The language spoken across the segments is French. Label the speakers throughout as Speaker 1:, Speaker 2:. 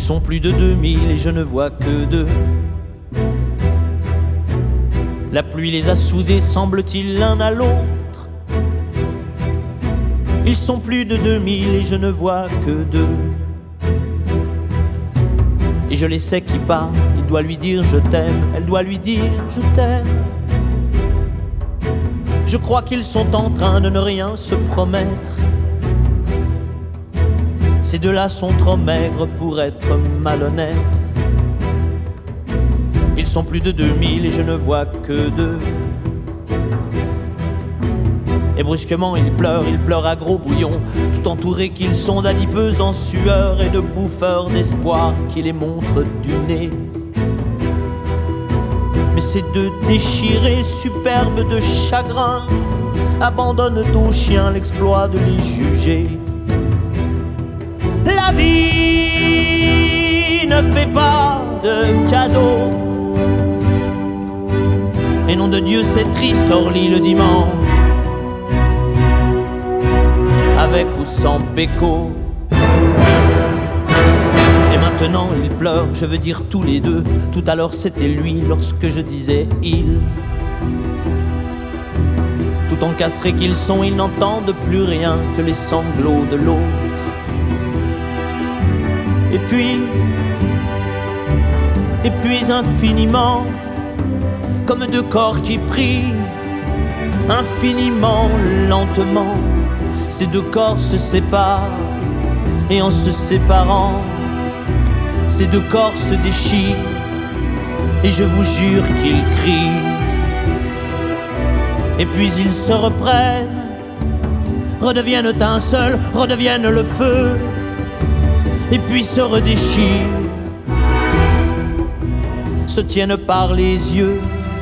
Speaker 1: sont plus de 2000 et je ne vois que deux. La pluie les a soudés, semble-t-il, l'un à l'autre. Ils sont plus de 2000 et je ne vois que deux. Et je les sais qui parle, il doit lui dire je t'aime, elle doit lui dire je t'aime. Je crois qu'ils sont en train de ne rien se promettre. Ces deux-là sont trop maigres pour être malhonnêtes. Ils sont plus de 2000 et je ne vois que deux. Et brusquement ils pleurent à gros bouillon, tout entourés qu'ils sont d'adipeux en sueur et de bouffeurs d'espoir qui les montrent du nez. Mais ces deux déchirés, superbes de chagrin, abandonnent aux chiens l'exploit de les juger. La vie ne fait pas de cadeaux, et nom de Dieu c'est triste Orly le dimanche, avec ou sans béco. Et maintenant ils pleurent, je veux dire tous les deux. Tout à l'heure c'était lui lorsque je disais il. Tout encastrés qu'ils sont, ils n'entendent plus rien que les sanglots de l'autre. Et puis infiniment, comme deux corps qui prient, infiniment lentement, ces deux corps se séparent, et en se séparant, ces deux corps se déchirent, et je vous jure qu'ils crient. Et puis ils se reprennent, redeviennent un seul, redeviennent le feu, et puis se redéchirent, se tiennent par les yeux,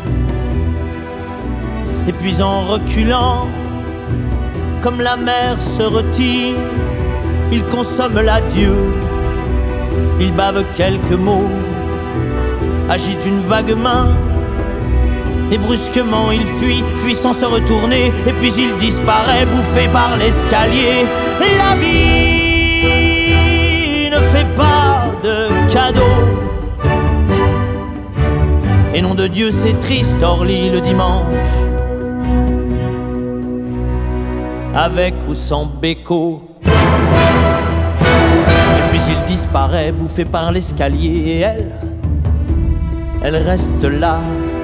Speaker 1: et puis en reculant, comme la mer se retire, ils consomment l'adieu, ils bavent quelques mots, agitent une vague main, et brusquement il fuit sans se retourner, et puis il disparaît, bouffé par l'escalier. La vie ne fait pas de cadeaux, et nom de Dieu c'est triste Orly le dimanche, avec ou sans béco. Et puis il disparaît, bouffé par l'escalier, et elle reste là,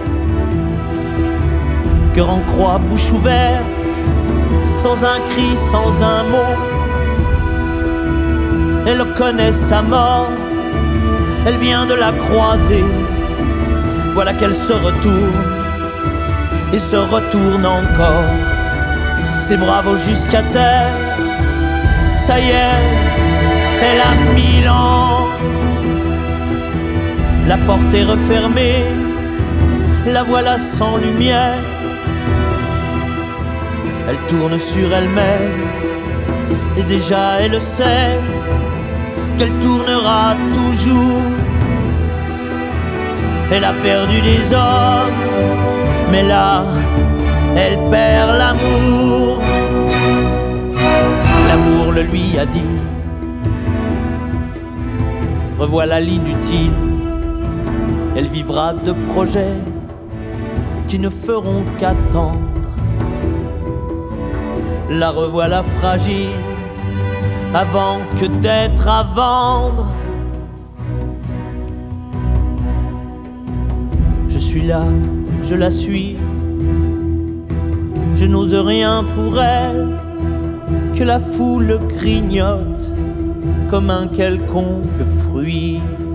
Speaker 1: cœur en croix, bouche ouverte, sans un cri, sans un mot. Elle connaît sa mort, elle vient de la croiser. Voilà qu'elle se retourne et se retourne encore. C'est bravo jusqu'à terre, ça y est, elle a 1000 ans. La porte est refermée, la voilà sans lumière. Elle tourne sur elle-même, et déjà elle sait qu'elle tournera toujours. Elle a perdu des hommes, mais là, elle perd l'amour. L'amour le lui a dit, revoilà l'inutile. Elle vivra de projets qui ne feront qu'attendre. La revoilà fragile, avant que d'être à vendre. Je suis là, je la suis, je n'ose rien pour elle, que la foule grignote comme un quelconque fruit.